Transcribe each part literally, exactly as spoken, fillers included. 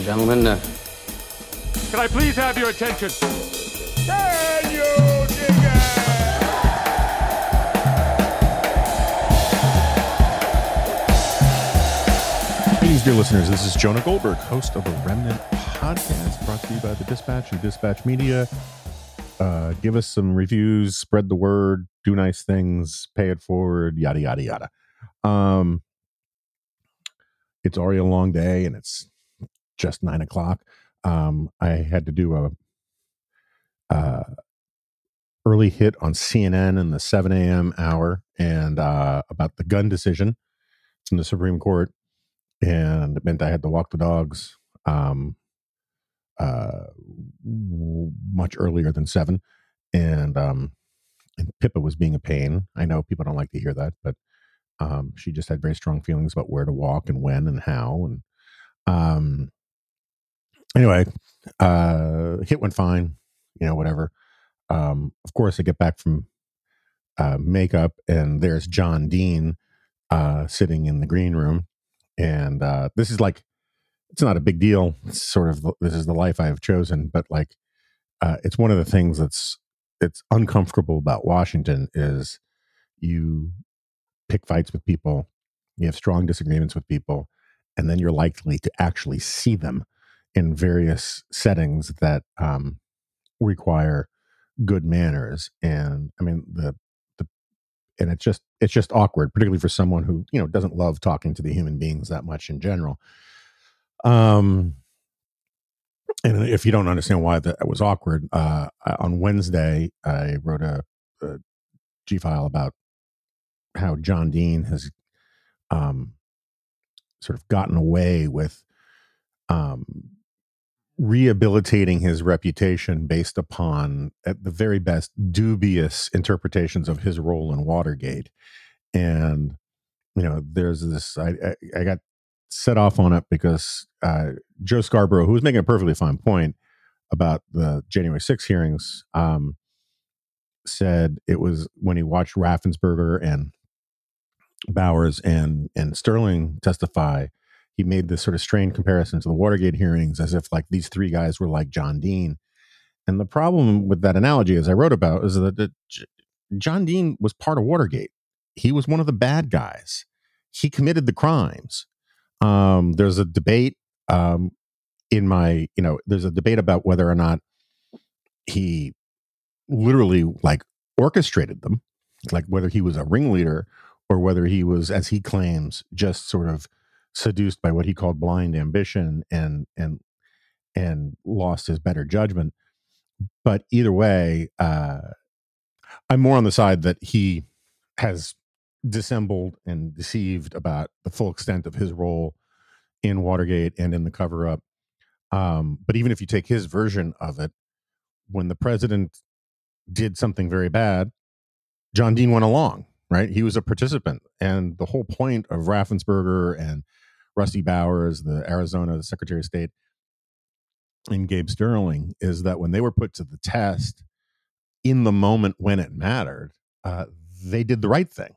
and gentlemen, uh, can I please have your attention? Can you dig it? Greetings, dear listeners. This is Jonah Goldberg, host of the Remnant Podcast, brought to you by the Dispatch and Dispatch Media. Uh, give us some reviews, spread the word, do nice things, pay it forward, yada, yada, yada. Um, it's already a long day, and it's just nine o'clock. Um, I had to do a uh, early hit on C N N in the seven a.m. hour and uh, about the gun decision from the Supreme Court, and it meant I had to walk the dogs um, uh, much earlier than seven, and um, and Pippa was being a pain. I know people don't like to hear that, but um, she just had very strong feelings about where to walk and when and how, and um. Anyway, uh, hit went fine, you know, whatever. Um, of course, I get back from uh, makeup, and there's John Dean uh, sitting in the green room. And uh, this is like, it's not a big deal. It's sort of, this is the life I have chosen. But like, uh, it's one of the things that's, it's uncomfortable about Washington is you pick fights with people, you have strong disagreements with people, and then you're likely to actually see them in various settings that um, require good manners. And I mean, the, the, and it's just, it's just awkward, particularly for someone who, you know, doesn't love talking to the human beings that much in general. Um, and if you don't understand why that was awkward, uh, on Wednesday, I wrote a, a G-file about how John Dean has um, sort of gotten away with um, rehabilitating his reputation based upon, at the very best, dubious interpretations of his role in Watergate. And, you know, there's this, I, I, I got set off on it because uh, Joe Scarborough, who was making a perfectly fine point about the January sixth hearings, um, said it was when he watched Raffensperger and Bowers and, and Sterling testify, he made this sort of strained comparison to the Watergate hearings as if like these three guys were like John Dean. And the problem with that analogy, as I wrote about, is that, that John Dean was part of Watergate. He was one of the bad guys. He committed the crimes. Um, there's a debate um, in my, you know, there's a debate about whether or not he literally like orchestrated them, like whether he was a ringleader or whether he was, as he claims, just sort of seduced by what he called blind ambition and and and lost his better judgment. But either way, uh, I'm more on the side that he has dissembled and deceived about the full extent of his role in Watergate and in the cover-up. Um, but even if you take his version of it, when the president did something very bad, John Dean went along, right? He was a participant. And the whole point of Raffensperger and Rusty Bowers, the Arizona the Secretary of State, and Gabe Sterling is that when they were put to the test in the moment when it mattered, uh, they did the right thing.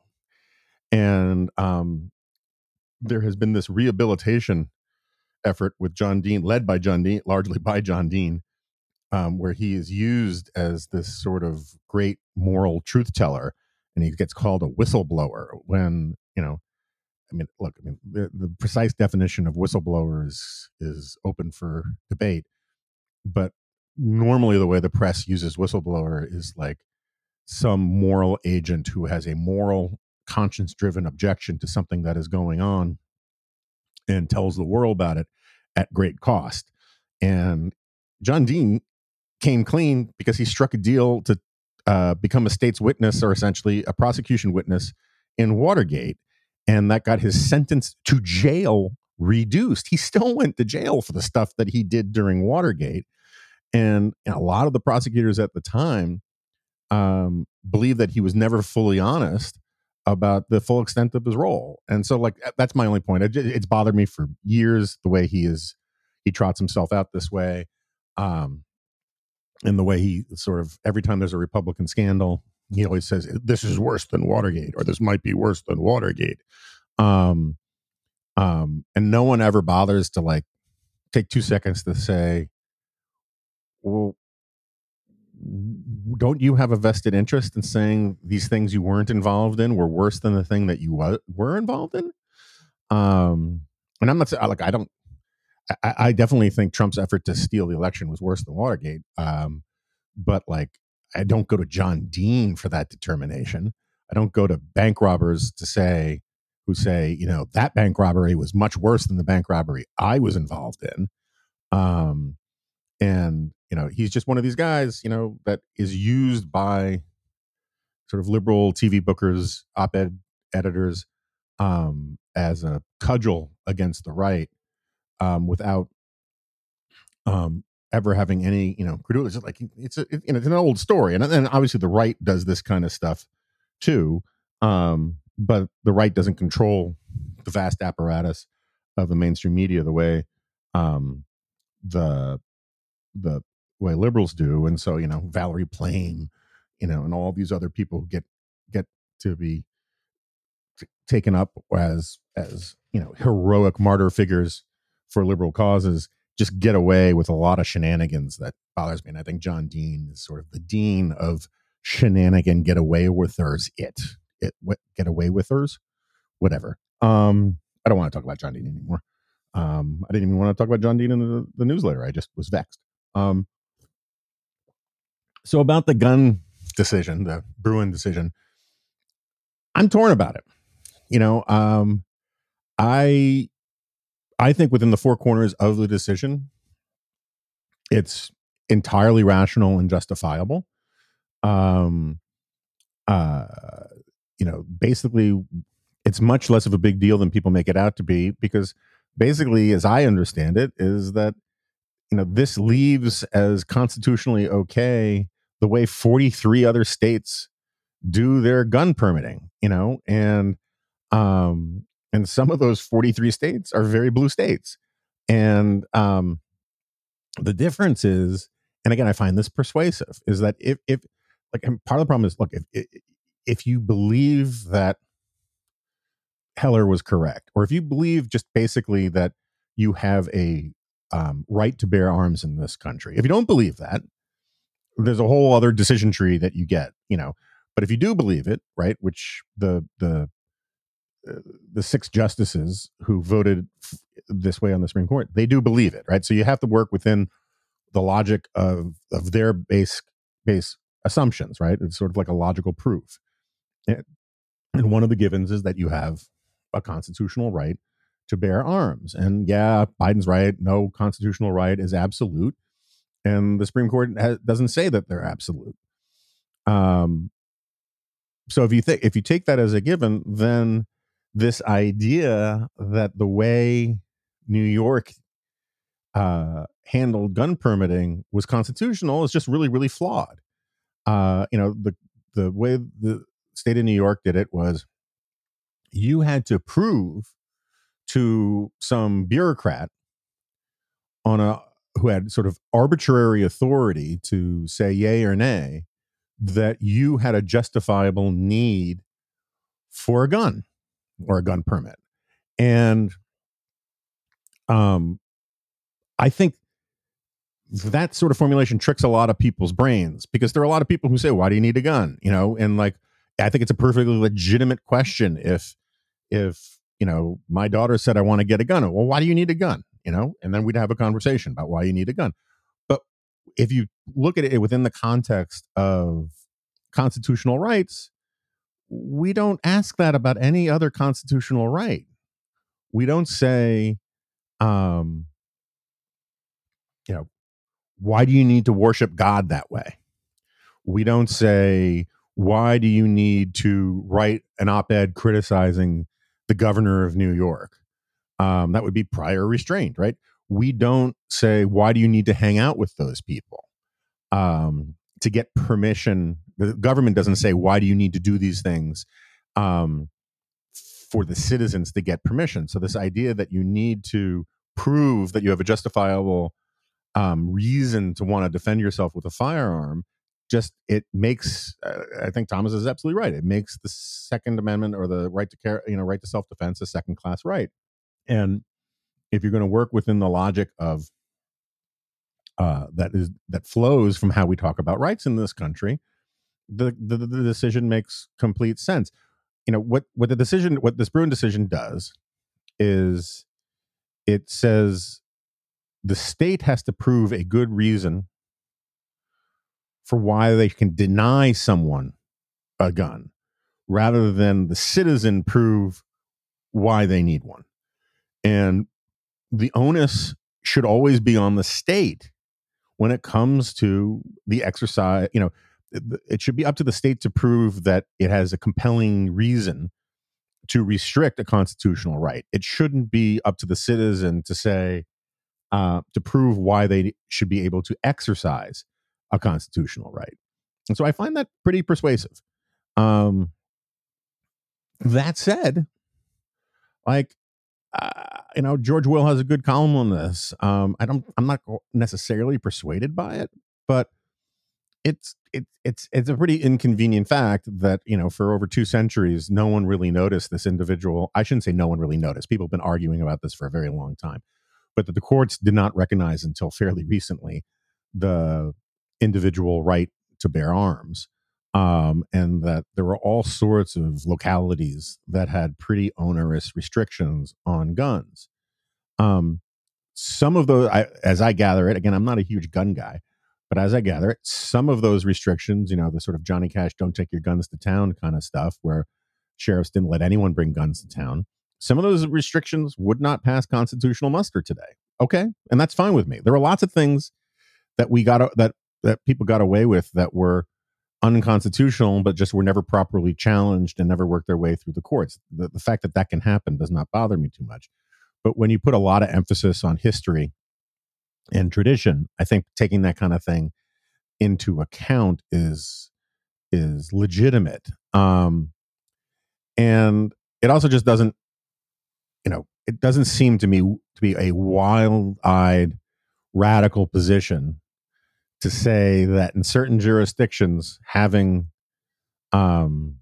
And um, there has been this rehabilitation effort with John Dean, led by John Dean, largely by John Dean, um, where he is used as this sort of great moral truth teller, and he gets called a whistleblower when, you know, I mean, look, I mean, the, the precise definition of whistleblower is, is open for debate, but normally the way the press uses whistleblower is like some moral agent who has a moral, conscience-driven objection to something that is going on and tells the world about it at great cost. And John Dean came clean because he struck a deal to uh, become a state's witness, or essentially a prosecution witness in Watergate. And that got his sentence to jail reduced. He still went to jail for the stuff that he did during Watergate. And, and a lot of the prosecutors at the time um, believed that he was never fully honest about the full extent of his role. And so, like, that's my only point. It, it's bothered me for years, the way he is, he trots himself out this way. Um, and the way he sort of, every time there's a Republican scandal, he always says, this is worse than Watergate, or this might be worse than Watergate. Um, um, and no one ever bothers to like take two seconds to say, well, don't you have a vested interest in saying these things you weren't involved in were worse than the thing that you wa- were involved in? Um, and I'm not saying, like, I don't, I, I definitely think Trump's effort to steal the election was worse than Watergate. Um, but like, I don't go to John Dean for that determination. I don't go to bank robbers to say, who say, you know, that bank robbery was much worse than the bank robbery I was involved in. Um, and, you know, he's just one of these guys, you know, that is used by sort of liberal T V bookers, op-ed editors, um, as a cudgel against the right, um, without um, ever having any, you know, credulity. It's like, it's a, it, you know, it's an old story, and then obviously the right does this kind of stuff too, um, but the right doesn't control the vast apparatus of the mainstream media the way um, the the way liberals do, and so, you know, Valerie Plame, you know, and all these other people get get to be t- taken up as as you know, heroic martyr figures for liberal causes, just get away with a lot of shenanigans that bothers me. And I think John Dean is sort of the dean of shenanigan get away withers. It it what get away withers, whatever. Um, I don't want to talk about John Dean anymore. Um, I didn't even want to talk about John Dean in the, the newsletter. I just was vexed. Um, so about the gun decision, the Bruen decision, I'm torn about it. You know, um, I I think within the four corners of the decision, it's entirely rational and justifiable. Um, uh, you know, basically, it's much less of a big deal than people make it out to be, because basically, as I understand it, is that, you know, this leaves as constitutionally okay the way forty-three other states do their gun permitting. You know, and um, and some of those forty-three states are very blue states, and um, the difference is, and again, I find this persuasive, is that if, if like, and part of the problem is, look, if, if you believe that Heller was correct, or if you believe just basically that you have a um, right to bear arms in this country, if you don't believe that, there's a whole other decision tree that you get, you know. But if you do believe it, right, which the the uh, the six justices who voted f- this way on the Supreme Court, they do believe it, right? So you have to work within the logic of of their base base assumptions, right? It's sort of like a logical proof. And, and one of the givens is that you have a constitutional right to bear arms. And yeah, Biden's right. No constitutional right is absolute. And the Supreme Court has, doesn't say that they're absolute. Um, so if you think, if you take that as a given, then this idea that the way New York uh, handled gun permitting was constitutional is just really, really flawed. Uh, you know, the the way the state of New York did it was, you had to prove to some bureaucrat on a who had sort of arbitrary authority to say yay or nay that you had a justifiable need for a gun or a gun permit. And um, I think that sort of formulation tricks a lot of people's brains, because there are a lot of people who say, why do you need a gun? You know, and like, I think it's a perfectly legitimate question. If, if, you know, my daughter said, I want to get a gun. Well, why do you need a gun? You know, and then we'd have a conversation about why you need a gun. But if you look at it within the context of constitutional rights, we don't ask that about any other constitutional right. We don't say, um, you know, why do you need to worship God that way? We don't say, why do you need to write an op-ed criticizing the governor of New York? Um, that would be prior restraint, right? We don't say, why do you need to hang out with those people um, to get permission? The government doesn't say, why do you need to do these things um, for the citizens to get permission? So this idea that you need to prove that you have a justifiable um, reason to want to defend yourself with a firearm, just, it makes, uh, I think Thomas is absolutely right. It makes the Second Amendment, or the right to care, you know, right to self-defense, a second class right. And, if you're going to work within the logic of uh, that is that flows from how we talk about rights in this country, the, the the decision makes complete sense. You know what what the decision what this Bruen decision does is it says the state has to prove a good reason for why they can deny someone a gun, rather than the citizen prove why they need one. And the onus should always be on the state when it comes to the exercise. You know, it, it should be up to the state to prove that it has a compelling reason to restrict a constitutional right. It shouldn't be up to the citizen to say, uh, to prove why they should be able to exercise a constitutional right. And so I find that pretty persuasive. Um, that said, like, uh, you know, George Will has a good column on this. Um, I don't, I'm not necessarily persuaded by it, but it's, it, it's, it's a pretty inconvenient fact that, you know, for over two centuries, no one really noticed this individual. I shouldn't say no one really noticed. People have been arguing about this for a very long time, but that the courts did not recognize until fairly recently the individual right to bear arms. Um, and that there were all sorts of localities that had pretty onerous restrictions on guns. Um, some of those, I, as I gather it, again, I'm not a huge gun guy, but as I gather it, some of those restrictions, you know, the sort of Johnny Cash, don't take your guns to town kind of stuff, where sheriffs didn't let anyone bring guns to town. Some of those restrictions would not pass constitutional muster today. Okay. And that's fine with me. There are lots of things that we got, that, that people got away with that were unconstitutional, but just were never properly challenged and never worked their way through the courts. The, the fact that that can happen does not bother me too much. But when you put a lot of emphasis on history and tradition, I think taking that kind of thing into account is is legitimate. Um, and it also just doesn't, you know, it doesn't seem to me to be a wild-eyed, radical position to say that in certain jurisdictions, having um,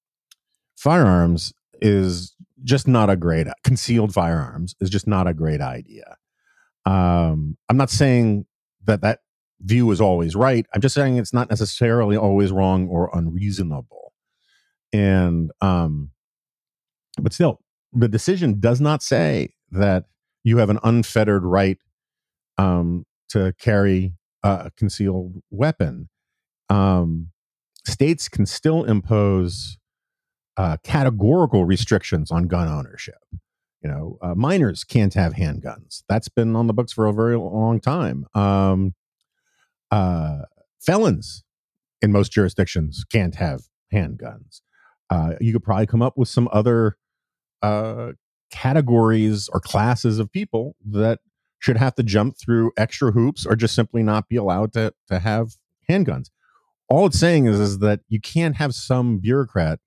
firearms is just not a great, concealed firearms is just not a great idea. Um, I'm not saying that that view is always right. I'm just saying it's not necessarily always wrong or unreasonable. And, um, but still, the decision does not say that you have an unfettered right um, to carry a concealed weapon. Um, states can still impose uh, categorical restrictions on gun ownership. You know, uh, minors can't have handguns. That's been on the books for a very long time. Um, uh, felons in most jurisdictions can't have handguns. Uh, you could probably come up with some other uh, categories or classes of people that should have to jump through extra hoops or just simply not be allowed to, to have handguns. All it's saying is, is that you can't have some bureaucrat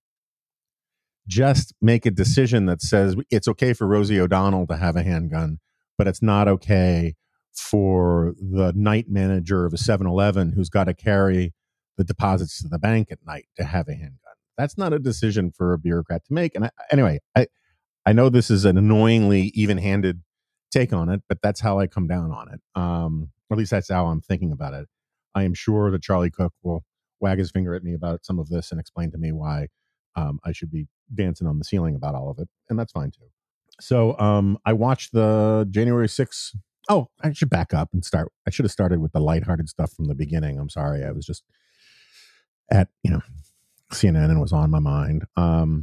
just make a decision that says it's okay for Rosie O'Donnell to have a handgun, but it's not okay for the night manager of a seven eleven who's got to carry the deposits to the bank at night to have a handgun. That's not a decision for a bureaucrat to make. And I, anyway, I, I know this is an annoyingly even-handed take on it, but that's how I come down on it. Um, or at least that's how I'm thinking about it. I am sure that Charlie Cook will wag his finger at me about some of this and explain to me why um, I should be dancing on the ceiling about all of it. And that's fine too. So um, I watched the January sixth. Oh, I should back up and start. I should have started with the lighthearted stuff from the beginning. I'm sorry. I was just at, you know, C N N and it was on my mind. Um,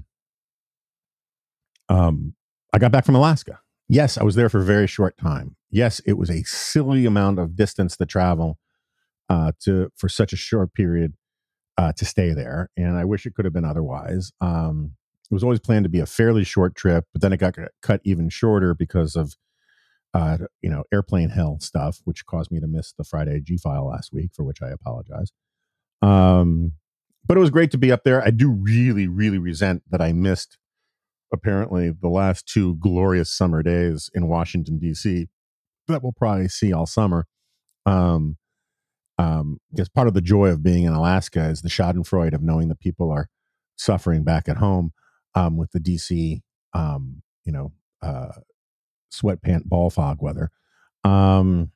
um, I got back from Alaska. Yes, I was there for a very short time. Yes, it was a silly amount of distance to travel uh, to for such a short period uh, to stay there. And I wish it could have been otherwise. Um, it was always planned to be a fairly short trip, but then it got cut even shorter because of, uh, you know, airplane hell stuff, which caused me to miss the Friday G-File last week, for which I apologize. Um, but it was great to be up there. I do really, really resent that I missed apparently the last two glorious summer days in Washington, D C that we'll probably see all summer. Um, um, because part of the joy of being in Alaska is the schadenfreude of knowing that people are suffering back at home um, with the D C, um, you know, uh, sweatpant ball fog weather. Um,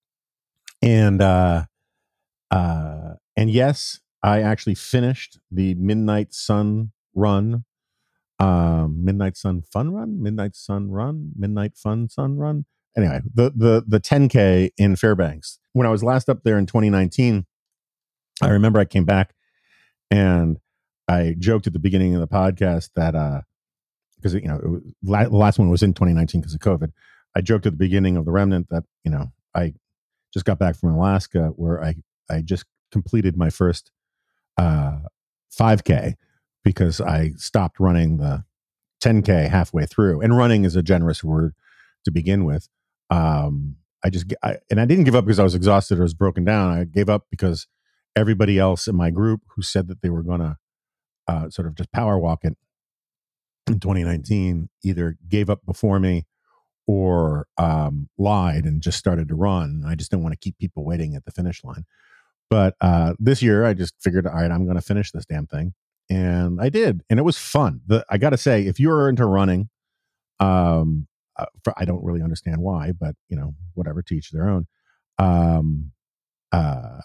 and uh, uh, and yes, I actually finished the Midnight Sun run. Um, Midnight Sun Fun Run, Midnight Sun Run, Midnight Fun Sun Run. Anyway, the the the ten K in Fairbanks. When I was last up there in twenty nineteen, I remember I came back and I joked at the beginning of the podcast that uh, because you know it was, la- the last one was in twenty nineteen because of COVID. I joked at the beginning of the Remnant that you know I just got back from Alaska where I I just completed my first uh, five K because I stopped running the ten K halfway through, and running is a generous word to begin with. Um, I just I, and I didn't give up because I was exhausted or was broken down. I gave up because everybody else in my group who said that they were going to uh, sort of just power walk it in twenty nineteen either gave up before me or um, lied and just started to run. I just didn't want to keep people waiting at the finish line. But uh, this year, I just figured, all right, I'm going to finish this damn thing. And I did. And it was fun. The, I got to say, if you're into running, um, uh, for, I don't really understand why, but, you know, whatever, to each their own. Um, uh,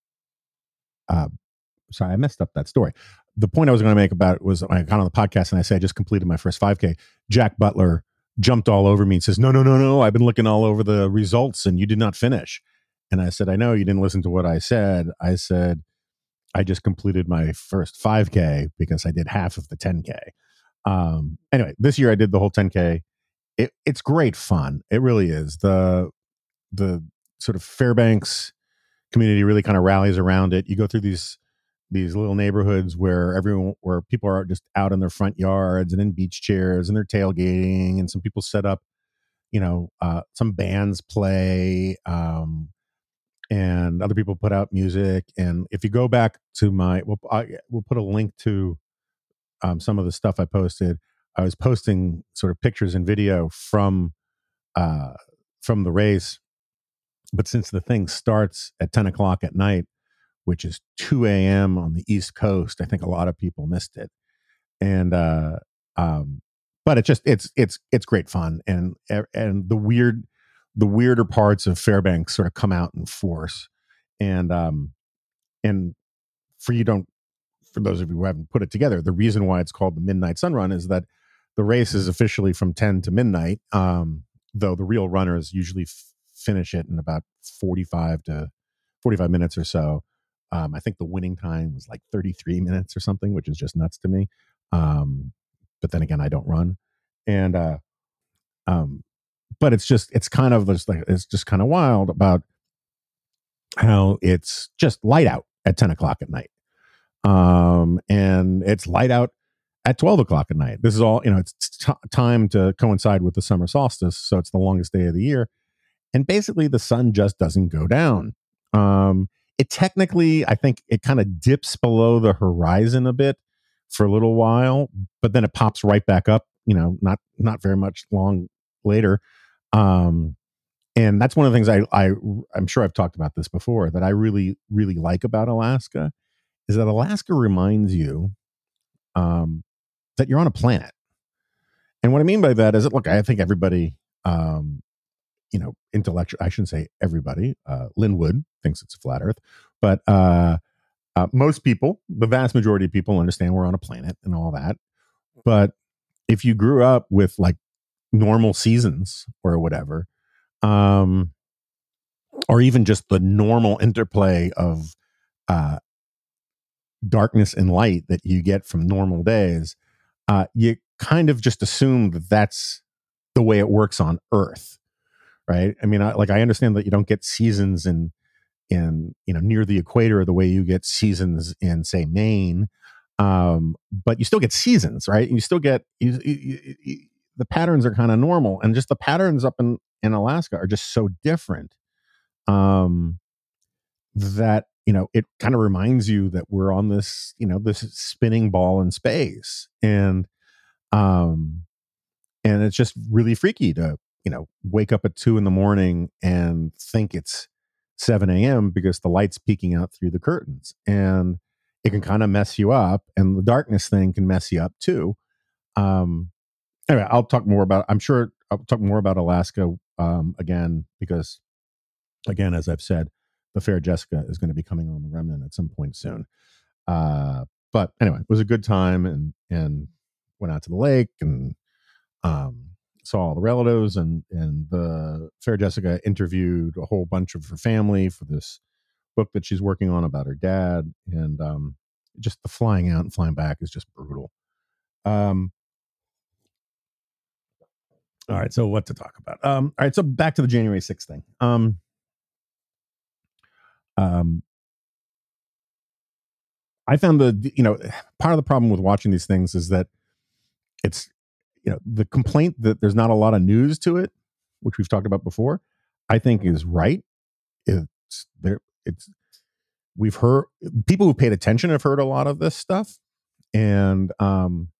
uh, sorry, I messed up that story. The point I was going to make about it was I got on the podcast and I said, I just completed my first five K. Jack Butler jumped all over me and says, no, no, no, no. I've been looking all over the results and you did not finish. And I said, I know you didn't listen to what I said. I said, I just completed my first five K because I did half of the ten K. Um, anyway, this year I did the whole ten K. It, it's great fun. It really is. The, the sort of Fairbanks community really kind of rallies around it. You go through these, these little neighborhoods where everyone, where people are just out in their front yards and in beach chairs and they're tailgating, and some people set up, you know, uh, some bands play, um, and other people put out music. And if you go back to my, we'll, I, we'll put a link to um, some of the stuff I posted. I was posting sort of pictures and video from uh, from the race, but since the thing starts at ten o'clock at night, which is two a.m. on the East Coast, I think a lot of people missed it. And uh, um, but it just it's it's it's great fun, and and the weird. the weirder parts of Fairbanks sort of come out in force. And, um, and for you don't, for those of you who haven't put it together, the reason why it's called the Midnight Sun Run is that the race is officially from ten to midnight. Um, though the real runners usually f- finish it in about forty-five to forty-five minutes or so. Um, I think the winning time was like thirty-three minutes or something, which is just nuts to me. Um, but then again, I don't run. And, uh, um, but it's just, it's kind of just like, it's just kind of wild about how it's just light out at ten o'clock at night. Um, and it's light out at twelve o'clock at night. This is all, you know, it's t- time to coincide with the summer solstice. So it's the longest day of the year. And basically the sun just doesn't go down. Um, it technically, I think it kind of dips below the horizon a bit for a little while, but then it pops right back up, you know, not, not very much long later. Um, and that's one of the things I, I, I'm sure I've talked about this before, that I really, really like about Alaska is that Alaska reminds you, um, that you're on a planet. And what I mean by that is that, look, I think everybody, um, you know, intellectual, I shouldn't say everybody, uh, Lynn Wood thinks it's a flat earth, but, uh, uh, most people, the vast majority of people understand we're on a planet and all that. But if you grew up with like normal seasons or whatever, um, or even just the normal interplay of, uh, darkness and light that you get from normal days, uh, you kind of just assume that that's the way it works on Earth. Right. I mean, I, like, I understand that you don't get seasons in, in, you know, near the equator the way you get seasons in, say, Maine. Um, but you still get seasons, right? And you still get, you, you, you, the patterns are kind of normal, and just the patterns up in, in Alaska are just so different. Um, that, you know, it kind of reminds you that we're on this, you know, this spinning ball in space. And, um, and it's just really freaky to, you know, wake up at two in the morning and think it's seven a.m. because the light's peeking out through the curtains, and it can kind of mess you up, and the darkness thing can mess you up too. Um, anyway, I'll talk more about, I'm sure I'll talk more about Alaska um, again, because again, as I've said, the Fair Jessica is going to be coming on the Remnant at some point soon. Uh, but anyway, it was a good time, and and went out to the lake and um, saw all the relatives, and and the Fair Jessica interviewed a whole bunch of her family for this book that she's working on about her dad, and um, just the flying out and flying back is just brutal. Um, all right, so what to talk about? Um, all right, so back to the January sixth thing. Um, um, I found the, you know, part of the problem with watching these things is that it's, you know, the complaint that there's not a lot of news to it, which we've talked about before, I think is right. It's there. It's, we've heard, people who paid attention have heard a lot of this stuff. And, um,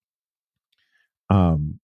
um,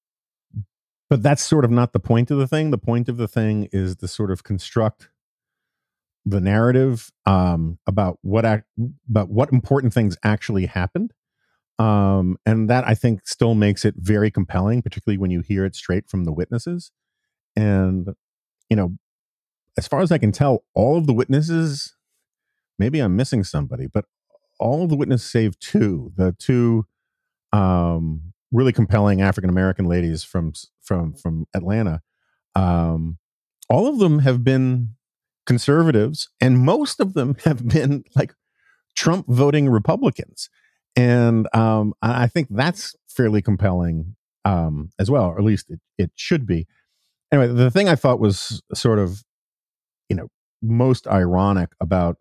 but that's sort of not the point of the thing. The point of the thing is to sort of construct the narrative um, about what act, about what important things actually happened, um, and that I think still makes it very compelling, particularly when you hear it straight from the witnesses. And you know, as far as I can tell, all of the witnesses, maybe I'm missing somebody, but all of the witnesses save two, the two um, really compelling African American ladies from from from Atlanta. Um, all of them have been conservatives, and most of them have been like Trump voting Republicans. And um, I think that's fairly compelling um, as well, or at least it, it should be. Anyway, the thing I thought was sort of, you know, most ironic about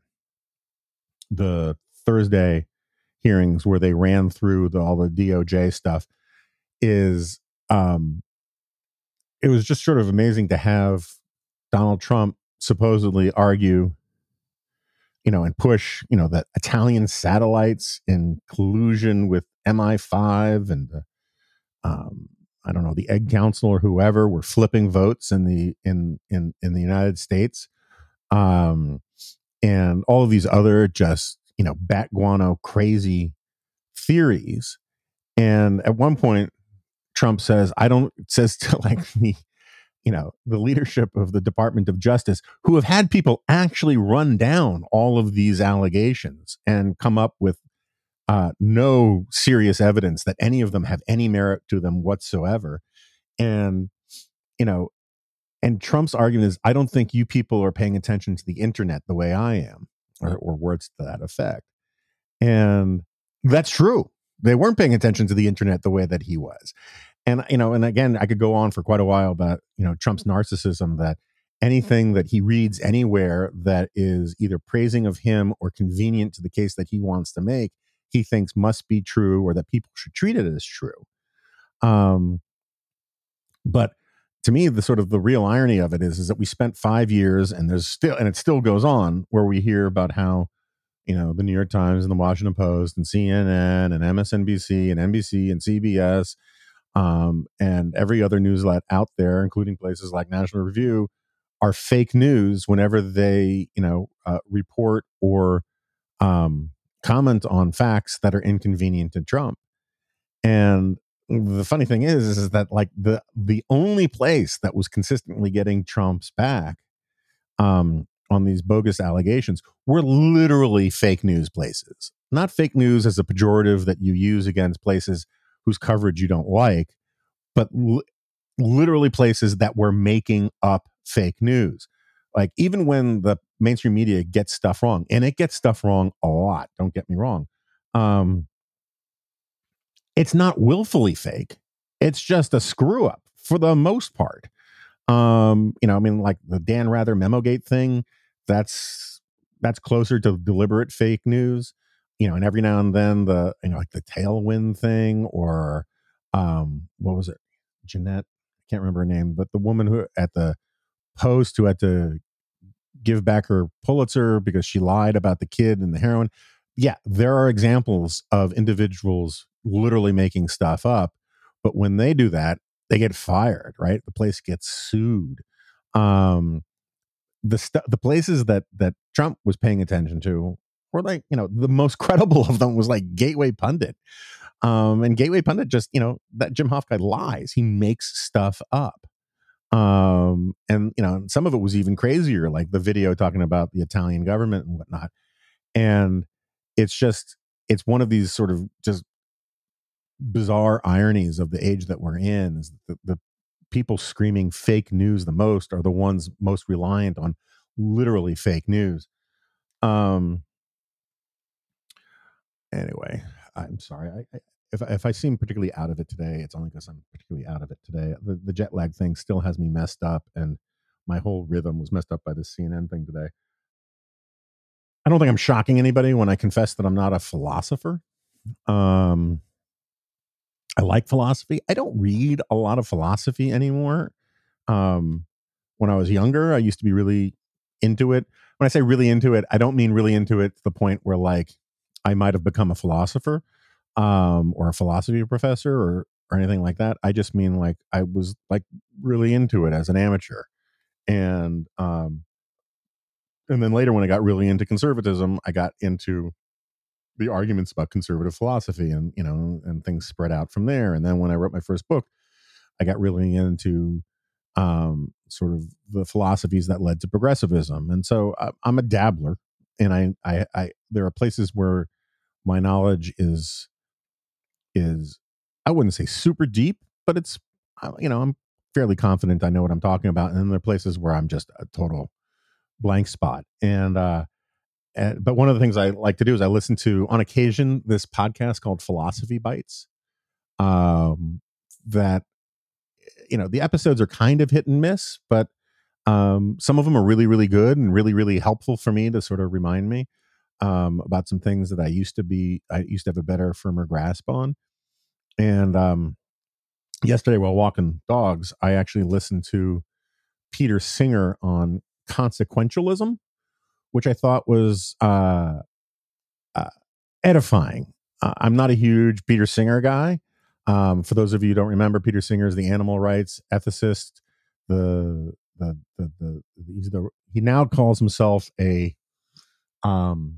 the Thursday hearings where they ran through the, all the D O J stuff is um, it was just sort of amazing to have Donald Trump supposedly argue, you know, and push, you know, that Italian satellites in collusion with M I five and the, um, I don't know, the Egg Council or whoever were flipping votes in the in in in the United States, um, and all of these other just, you know, bat guano crazy theories. And at one point, Trump says, "I don't," says to like the, you know, the leadership of the Department of Justice, who have had people actually run down all of these allegations and come up with uh, no serious evidence that any of them have any merit to them whatsoever. And, you know, and Trump's argument is, I don't think you people are paying attention to the internet the way I am, or, or words to that effect. And that's true. They weren't paying attention to the internet the way that he was. And, you know, and again, I could go on for quite a while about, you know, Trump's narcissism, that anything that he reads anywhere that is either praising of him or convenient to the case that he wants to make, he thinks must be true, or that people should treat it as true. Um, but to me, the sort of the real irony of it is, is that we spent five years and there's still, and it still goes on, where we hear about how, you know, the New York Times and the Washington Post and C N N and M S N B C and N B C and C B S um, and every other newslet out there, including places like National Review, are fake news whenever they, you know, uh, report or um, comment on facts that are inconvenient to Trump. And the funny thing is, is that like the the only place that was consistently getting Trump's back um, on these bogus allegations were literally fake news places. Not fake news as a pejorative that you use against places whose coverage you don't like, but li- literally places that were making up fake news. Like, even when the mainstream media gets stuff wrong, and it gets stuff wrong a lot, don't get me wrong, um, it's not willfully fake. It's just a screw up for the most part. Um, you know, I mean, like the Dan Rather Memogate thing, that's that's closer to deliberate fake news. You know, and every now and then the, you know, like the Tailwind thing, or um, what was it? Jeanette, I can't remember her name, but the woman who at the Post who had to give back her Pulitzer because she lied about the kid and the heroin. Yeah, there are examples of individuals literally making stuff up, but when they do that, they get fired, right? The place gets sued. Um, the st- the places that that Trump was paying attention to were like, you know, the most credible of them was like Gateway Pundit. Um, and Gateway Pundit just, you know, that Jim Hoft guy lies. He makes stuff up. Um, and, you know, some of it was even crazier, like the video talking about the Italian government and whatnot. And it's just, it's one of these sort of just bizarre ironies of the age that we're in, is the, the people screaming fake news the most are the ones most reliant on literally fake news. Um, anyway, I'm sorry. I, I, if, if I seem particularly out of it today, it's only because I'm particularly out of it today. The, the jet lag thing still has me messed up, and my whole rhythm was messed up by the C N N thing today. I don't think I'm shocking anybody when I confess that I'm not a philosopher. Um, I like philosophy. I don't read a lot of philosophy anymore. Um, when I was younger, I used to be really into it. When I say really into it, I don't mean really into it to the point where like I might have become a philosopher um, or a philosophy professor or or anything like that. I just mean like I was like really into it as an amateur. And um, and then later when I got really into conservatism, I got into the arguments about conservative philosophy, and, you know, and things spread out from there. And then when I wrote my first book, I got really into um, sort of the philosophies that led to progressivism. And so I, I'm a dabbler, and I, I, I, there are places where my knowledge is, is, I wouldn't say super deep, but it's, you know, I'm fairly confident I know what I'm talking about. And then there are places where I'm just a total blank spot. And, uh, And, but one of the things I like to do is I listen to, on occasion, this podcast called Philosophy Bites. Um, that, you know, the episodes are kind of hit and miss, but um, some of them are really, really good and really, really helpful for me to sort of remind me um, about some things that I used to be, I used to have a better, firmer grasp on. And um, yesterday, while walking dogs, I actually listened to Peter Singer on consequentialism, which I thought was uh, uh, edifying. Uh, I'm not a huge Peter Singer guy. Um, for those of you who don't remember, Peter Singer is the animal rights ethicist. The the the, the, he's the he now calls himself a um.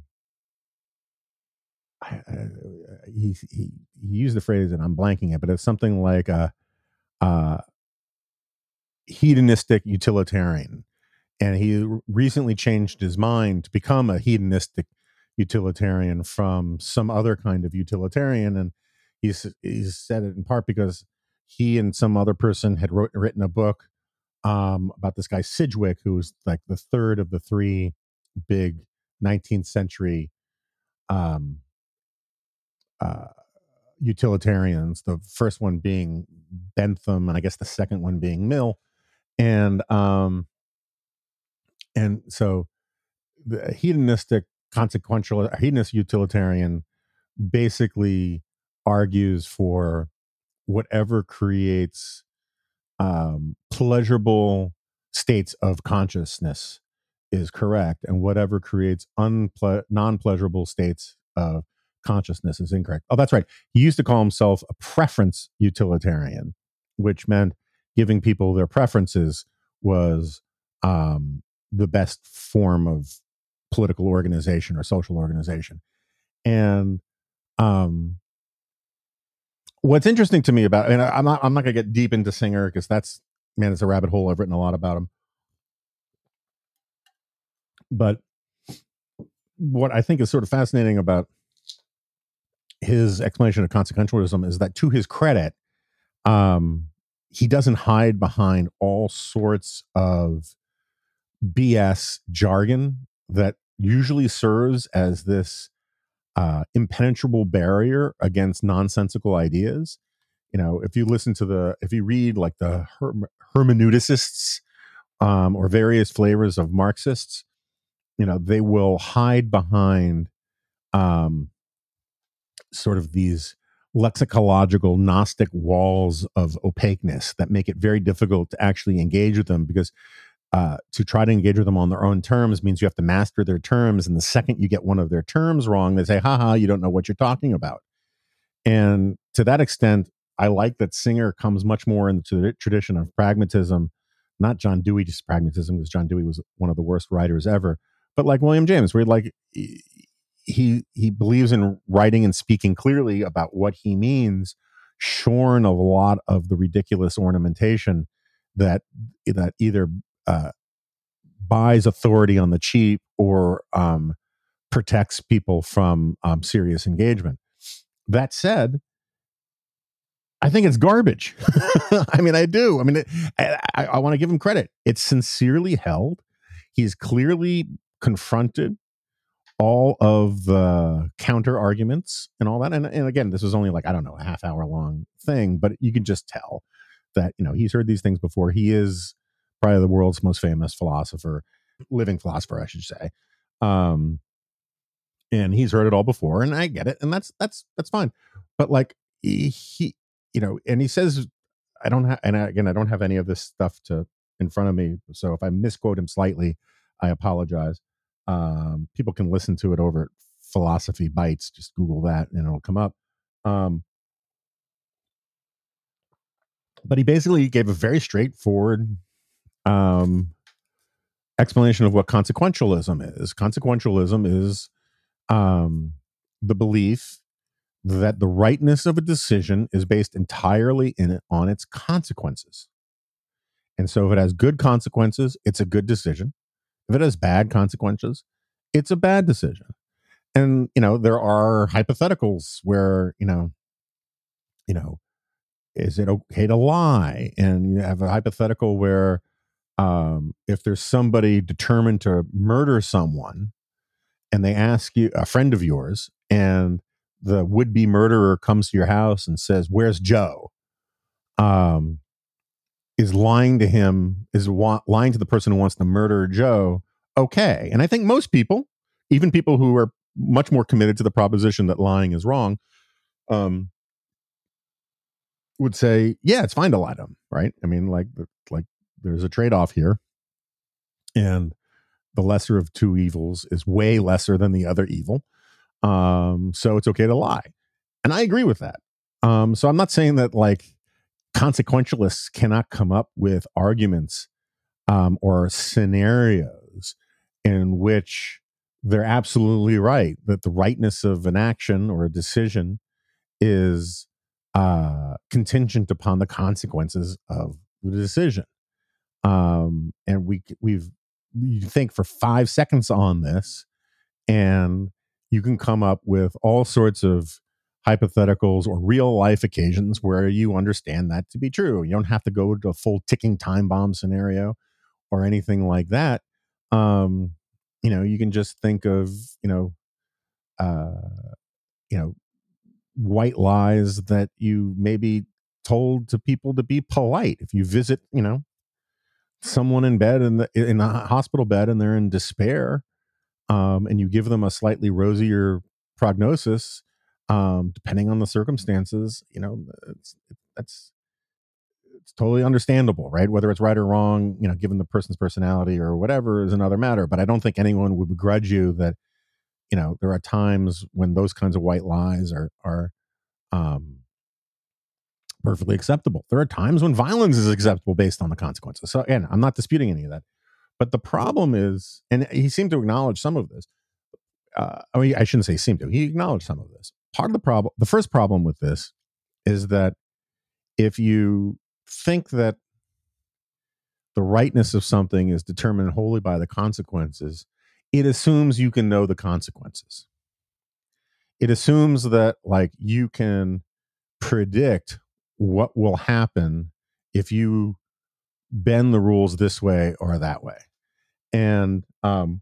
I, I, he, he he used the phrase, and I'm blanking it, but it's something like a, a hedonistic utilitarian. And he recently changed his mind to become a hedonistic utilitarian from some other kind of utilitarian. And he's he's said it in part because he and some other person had wrote, written a book um, about this guy Sidgwick, who was like the third of the three big nineteenth century um, uh, utilitarians. The first one being Bentham, and I guess the second one being Mill. And um, and so the hedonistic consequential hedonist utilitarian basically argues for whatever creates um, pleasurable states of consciousness is correct, and whatever creates unple- non-pleasurable states of consciousness is incorrect. Oh, that's right. He used to call himself a preference utilitarian, which meant giving people their preferences was um, the best form of political organization or social organization. And um, what's interesting to me about, and I'm not, I'm not going to get deep into Singer because that's, man, it's a rabbit hole. I've written a lot about him. But what I think is sort of fascinating about his explanation of consequentialism is that, to his credit, um, he doesn't hide behind all sorts of B S jargon that usually serves as this uh, impenetrable barrier against nonsensical ideas. You know, if you listen to the, if you read like the herm- hermeneuticists um, or various flavors of Marxists, you know, they will hide behind um, sort of these lexicological Gnostic walls of opaqueness that make it very difficult to actually engage with them, because uh, to try to engage with them on their own terms means you have to master their terms. And the second you get one of their terms wrong, they say, haha, you don't know what you're talking about. And to that extent, I like that Singer comes much more into the tradition of pragmatism, not John Dewey's pragmatism, because John Dewey was one of the worst writers ever, but like William James, where like he he believes in writing and speaking clearly about what he means, shorn of a lot of the ridiculous ornamentation that that either uh, buys authority on the cheap or um, protects people from um, serious engagement. That said, I think it's garbage. I mean, I do. I mean, it, I, I, I want to give him credit. It's sincerely held. He's clearly confronted all of the counter arguments and all that. And, and again, this was only like, I don't know, a half hour long thing, but you can just tell that, you know, he's heard these things before. He is probably the world's most famous philosopher, living philosopher, I should say. Um, and he's heard it all before, and I get it. And that's, that's, that's fine. But like he, he you know, and he says, I don't have, and I, again, I don't have any of this stuff to in front of me. So if I misquote him slightly, I apologize. Um, people can listen to it over at Philosophy Bites. Just Google that and it'll come up. Um, but he basically gave a very straightforward um, explanation of what consequentialism is. Consequentialism is um, the belief that the rightness of a decision is based entirely in it on its consequences. And so if it has good consequences, it's a good decision. If it has bad consequences, it's a bad decision. And, you know, there are hypotheticals where, you know, you know, is it okay to lie? And you have a hypothetical where um, if there's somebody determined to murder someone and they ask you, a friend of yours, and the would-be murderer comes to your house and says, "Where's Joe?" Um, is lying to him, is wa- lying to the person who wants to murder Joe, okay? And I think most people, even people who are much more committed to the proposition that lying is wrong, um, would say, yeah, it's fine to lie to him, right? I mean, like, like there's a trade-off here, and the lesser of two evils is way lesser than the other evil. Um, so it's okay to lie. And I agree with that. Um, so I'm not saying that like consequentialists cannot come up with arguments um, or scenarios in which they're absolutely right that the rightness of an action or a decision is uh, contingent upon the consequences of the decision. Um, and we we've you think for five seconds on this, and you can come up with all sorts of hypotheticals or real life occasions where you understand that to be true. You don't have to go to a full ticking time bomb scenario or anything like that. Um, you know, you can just think of, you know, uh, you know, white lies that you maybe told to people to be polite. If you visit, you know, someone in bed in the in a hospital bed and they're in despair, um, and you give them a slightly rosier prognosis, um, depending on the circumstances, you know, it's, that's it's totally understandable, right? Whether it's right or wrong, you know, given the person's personality or whatever is another matter. But I don't think anyone would begrudge you that, you know, there are times when those kinds of white lies are are um, perfectly acceptable. There are times when violence is acceptable based on the consequences. So again, I'm not disputing any of that. But the problem is, and he seemed to acknowledge some of this. Uh, I mean, I shouldn't say seemed to. He acknowledged some of this. Part of the problem, the first problem with this, is that if you think that the rightness of something is determined wholly by the consequences, it assumes you can know the consequences. It assumes that, like, you can predict what will happen if you bend the rules this way or that way. And um,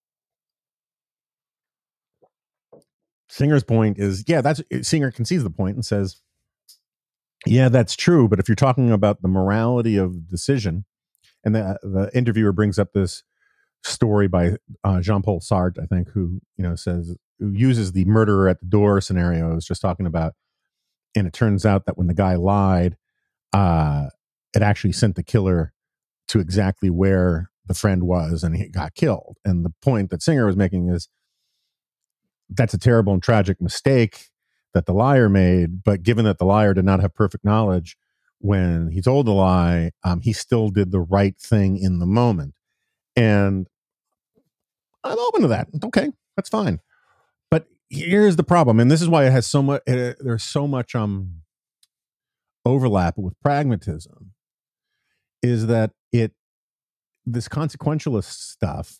Singer's point is, yeah, that's Singer concedes the point and says, yeah, that's true. But if you're talking about the morality of decision, and the, the interviewer brings up this story by uh, Jean-Paul Sartre, I think, who, you know, says, who uses the murderer at the door scenario I was just talking about. And it turns out that when the guy lied, uh, it actually sent the killer to exactly where the friend was, and he got killed. And the point that Singer was making is that's a terrible and tragic mistake that the liar made. But given that the liar did not have perfect knowledge when he told the lie, um, he still did the right thing in the moment. And I'm open to that. Okay, that's fine. But here's the problem, and this is why it has so much. It, there's so much um overlap with pragmatism. Is that it? This consequentialist stuff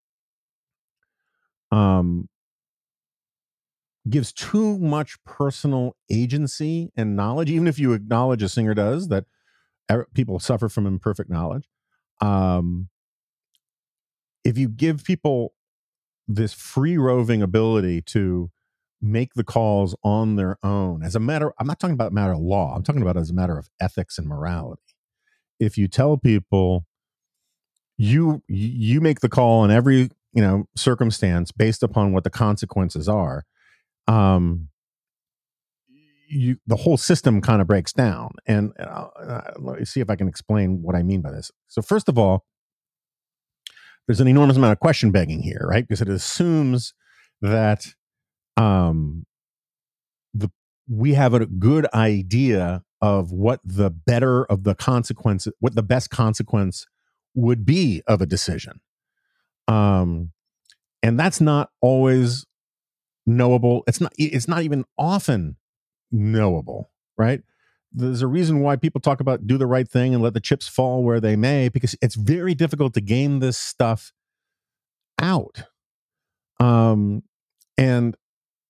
um, gives too much personal agency and knowledge, even if you acknowledge, as Singer does, that people suffer from imperfect knowledge. Um, if you give people this free roving ability to make the calls on their own, as a matter, I'm not talking about a matter of law, I'm talking about as a matter of ethics and morality. If you tell people you you make the call in every you know circumstance based upon what the consequences are, um, you the whole system kind of breaks down. And uh, uh, let me see if I can explain what I mean by this. So first of all, there's an enormous amount of question begging here, right? Because it assumes that um, the we have a good idea of what the better of the consequences, what the best consequence would be of a decision. Um, and that's not always knowable. It's not, it's not even often knowable, right? There's a reason why people talk about do the right thing and let the chips fall where they may, because it's very difficult to game this stuff out. Um, and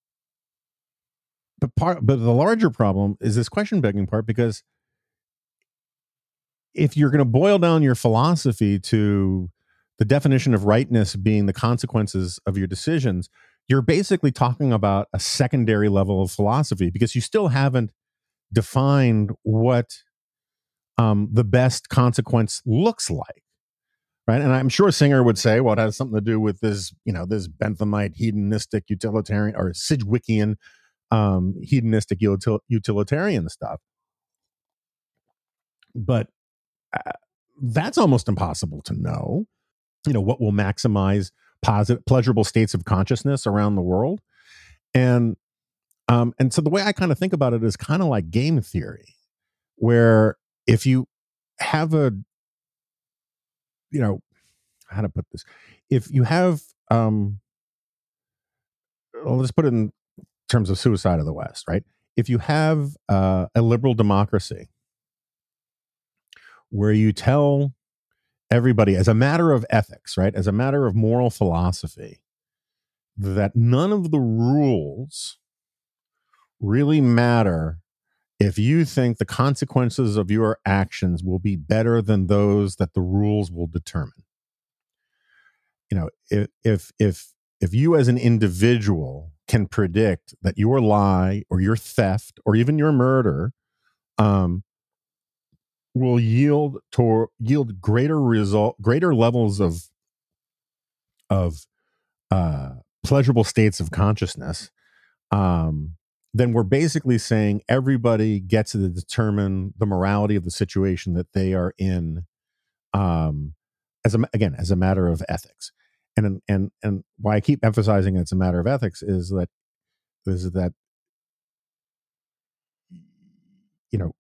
the part, but the larger problem is this question begging part, because if you're going to boil down your philosophy to the definition of rightness being the consequences of your decisions, you're basically talking about a secondary level of philosophy, because you still haven't defined what um, the best consequence looks like, right? And I'm sure Singer would say, well, it has something to do with this, you know, this Benthamite hedonistic utilitarian or Sidgwickian um, hedonistic util- utilitarian stuff. But uh, that's almost impossible to know. You know, what will maximize positive, pleasurable states of consciousness around the world. And um, and so the way I kind of think about it is kind of like game theory, where if you have a, you know, how to put this, if you have, um, well, let's put it in terms of Suicide of the West, right? If you have uh, a liberal democracy where you tell everybody, as a matter of ethics, right, as a matter of moral philosophy, that none of the rules really matter if you think the consequences of your actions will be better than those that the rules will determine. You know, if if if if you as an individual can predict that your lie or your theft or even your murder um, will yield to yield greater result, greater levels of of uh, pleasurable states of consciousness, um, then we're basically saying everybody gets to determine the morality of the situation that they are in, um, as a, again, as a matter of ethics. And and and why I keep emphasizing it's a matter of ethics is that is that you know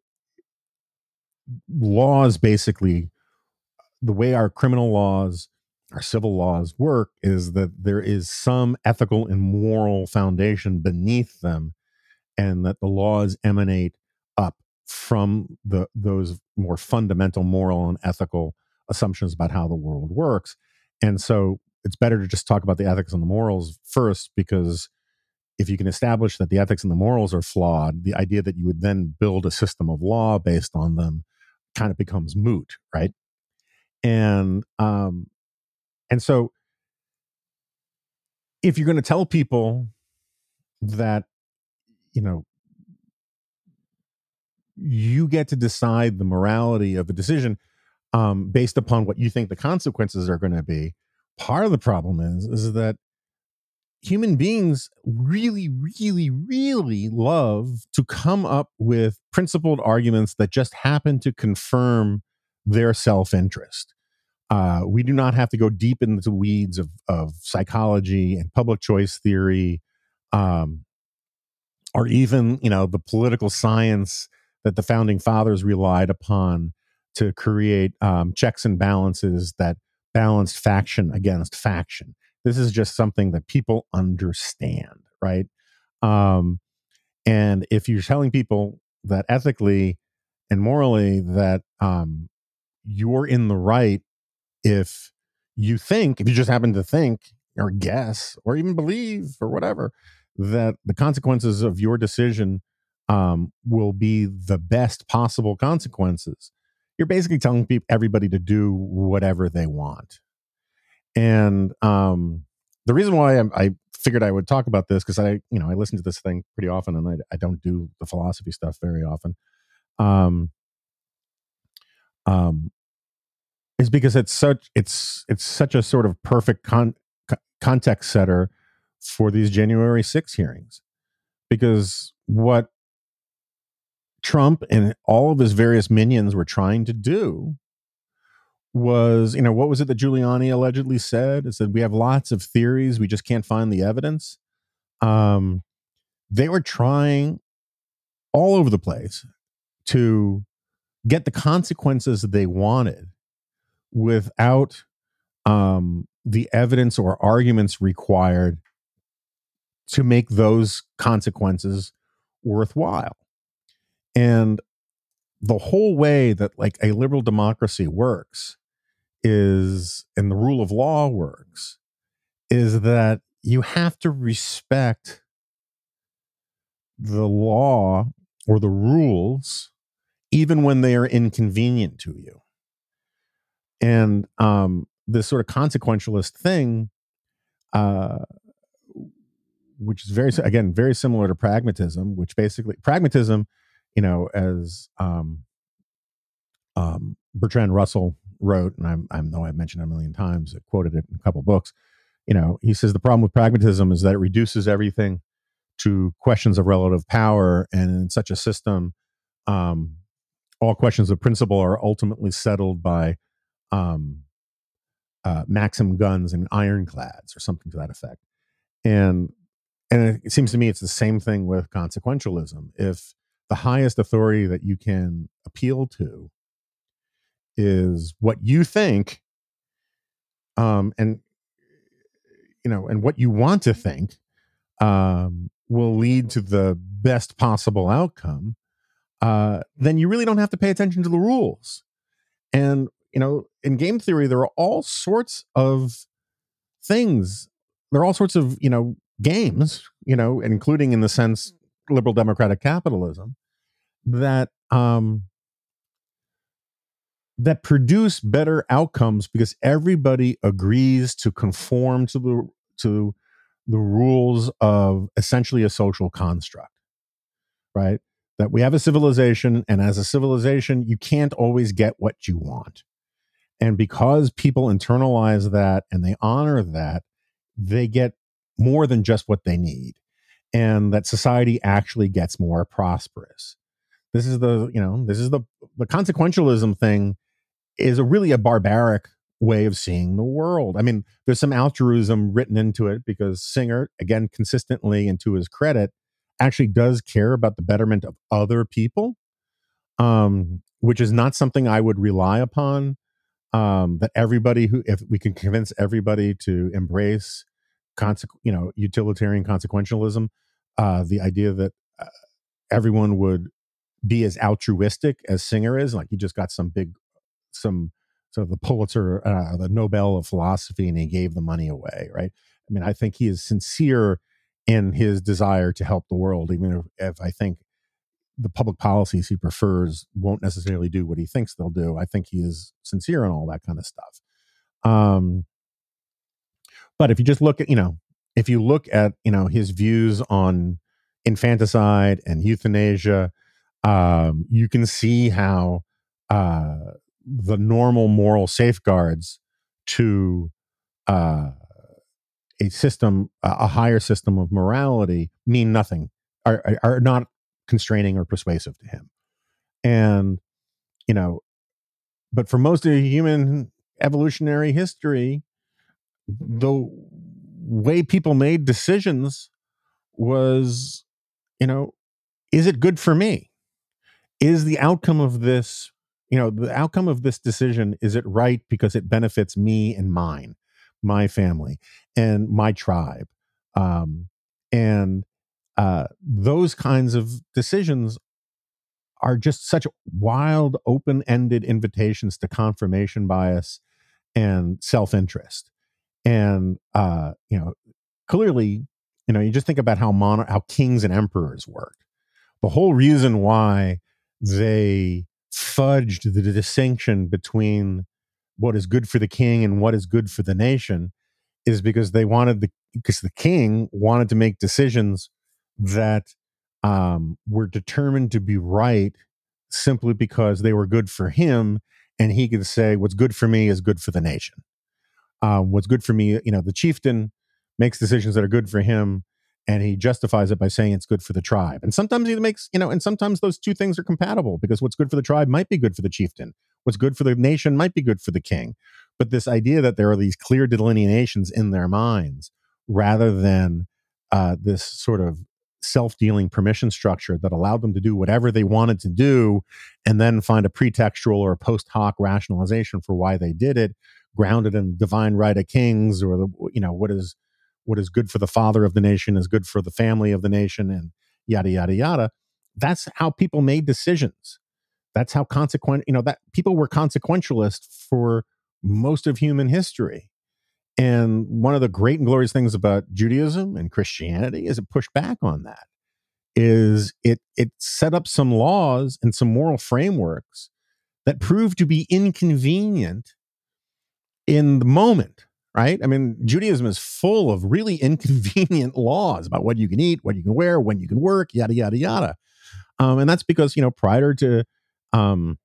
laws, basically the way our criminal laws, our civil laws work is that there is some ethical and moral foundation beneath them, and that the laws emanate up from the those more fundamental moral and ethical assumptions about how the world works. And so it's better to just talk about the ethics and the morals first, because if you can establish that the ethics and the morals are flawed, the idea that you would then build a system of law based on them kind of becomes moot, right? And um, and so if you're going to tell people that, you know, you get to decide the morality of a decision um, based upon what you think the consequences are going to be, part of the problem is is that human beings really, really, really love to come up with principled arguments that just happen to confirm their self-interest. Uh, we do not have to go deep into the weeds of, of psychology and public choice theory, um, or even, you know, the political science that the founding fathers relied upon to create um, checks and balances that balanced faction against faction. This is just something that people understand, right? Um, and if you're telling people that ethically and morally that um, you're in the right, if you think, if you just happen to think or guess or even believe or whatever, that the consequences of your decision um, will be the best possible consequences, you're basically telling people, everybody to do whatever they want. And um, the reason why I, I figured I would talk about this, because I, you know, I listen to this thing pretty often, and I, I don't do the philosophy stuff very often, um, um, is because it's such it's it's such a sort of perfect con, co- context setter for these January sixth hearings, because what Trump and all of his various minions were trying to do was, you know, what was it that Giuliani allegedly said? It said, we have lots of theories, we just can't find the evidence. Um, they were trying all over the place to get the consequences they wanted without um, the evidence or arguments required to make those consequences worthwhile. And the whole way that like a liberal democracy works is, and the rule of law works, is that you have to respect the law or the rules even when they are inconvenient to you. And um, this sort of consequentialist thing, uh, which is very, again, very similar to pragmatism, which basically, pragmatism, you know, as um, um, Bertrand Russell wrote, and I'm, I know I've mentioned it a million times, I quoted it in a couple books, you know, he says the problem with pragmatism is that it reduces everything to questions of relative power. And in such a system, um, all questions of principle are ultimately settled by um, uh, Maxim guns and ironclads or something to that effect. And and it seems to me it's the same thing with consequentialism. If the highest authority that you can appeal to is what you think, um, and you know, and what you want to think, um, will lead to the best possible outcome, uh, then you really don't have to pay attention to the rules. And you know, in game theory, there are all sorts of things. There are all sorts of, you know, games, you know, including in the sense liberal democratic capitalism, that um, that produce better outcomes because everybody agrees to conform to the to the rules of essentially a social construct, right? That we have a civilization, and as a civilization, you can't always get what you want. And because people internalize that and they honor that, they get more than just what they need. And that society actually gets more prosperous. This is the, you know, this is the, the consequentialism thing is a really a barbaric way of seeing the world. I mean, there's some altruism written into it because Singer, again, consistently and to his credit, actually does care about the betterment of other people, um, which is not something I would rely upon. Um, that everybody who, if we can convince everybody to embrace, conse- you know, utilitarian consequentialism, uh, the idea that uh, everyone would be as altruistic as Singer is, like he just got some big, some sort of the Pulitzer, uh, the Nobel of philosophy, and he gave the money away, right? I mean, I think he is sincere in his desire to help the world, even if, if I think the public policies he prefers won't necessarily do what he thinks they'll do. I think he is sincere in all that kind of stuff. Um, but if you just look at, you know, if you look at, you know, his views on infanticide and euthanasia, um, you can see how uh, the normal moral safeguards to uh, a system, a higher system of morality mean nothing, are, are not constraining or persuasive to him. And, you know, but for most of human evolutionary history, the way people made decisions was, you know, is it good for me? Is the outcome of this, you know, the outcome of this decision, is it right because it benefits me and mine, my family, and my tribe? Um, And uh, those kinds of decisions are just such wild, open-ended invitations to confirmation bias and self-interest. And uh, you know, clearly, you know, you just think about how mon- how kings and emperors worked. The whole reason why they fudged the distinction between what is good for the king and what is good for the nation is because they wanted the because the king wanted to make decisions that um, were determined to be right simply because they were good for him, and he could say what's good for me is good for the nation. Um, what's good for me, you know, the chieftain makes decisions that are good for him, and he justifies it by saying it's good for the tribe. And sometimes he makes, you know, and sometimes those two things are compatible because what's good for the tribe might be good for the chieftain. What's good for the nation might be good for the king. But this idea that there are these clear delineations in their minds rather than uh, this sort of self-dealing permission structure that allowed them to do whatever they wanted to do and then find a pretextual or a post hoc rationalization for why they did it, grounded in the divine right of kings, or the, you know, what is what is good for the father of the nation is good for the family of the nation, and yada yada yada. That's how people made decisions. That's how consequent, you know, that people were consequentialist for most of human history. And one of the great and glorious things about Judaism and Christianity is it pushed back on that. Is it it set up some laws and some moral frameworks that proved to be inconvenient in the moment, right? I mean, Judaism is full of really inconvenient laws about what you can eat, what you can wear, when you can work, yada, yada, yada. Um, and that's because, you know, prior to um,